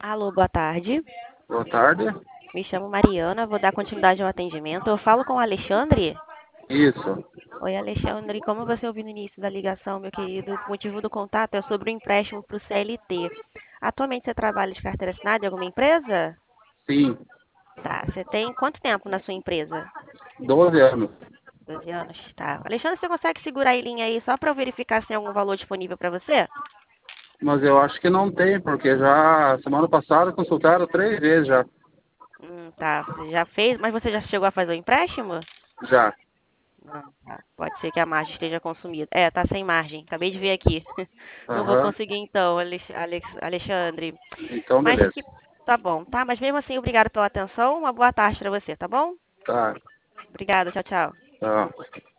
Alô, boa tarde. Boa tarde. Me chamo Mariana, vou dar continuidade ao atendimento. Eu falo com o Alexandre? Isso. Oi, Alexandre. Como você ouviu no início da ligação, meu querido, o motivo do contato é sobre o empréstimo para o CLT. Atualmente você trabalha de carteira assinada em alguma empresa? Sim. Tá. Você tem quanto tempo na sua empresa? 12 anos. 12 anos. Tá. Alexandre, você consegue segurar a linha aí só para eu verificar se tem algum valor disponível para você? Mas eu acho que não tem, porque já semana passada consultaram 3 vezes já. Tá. Você já fez, mas você já chegou a fazer o empréstimo? Já. Não, tá. Pode ser que a margem esteja consumida. É, tá sem margem. Acabei de ver aqui. Não vou Aham. conseguir então, Alexandre. Então, Mas beleza. que tá bom, tá? Mas mesmo assim, obrigado pela atenção. Uma boa tarde para você, tá bom? Tá. Obrigada, tchau, tchau. Tá.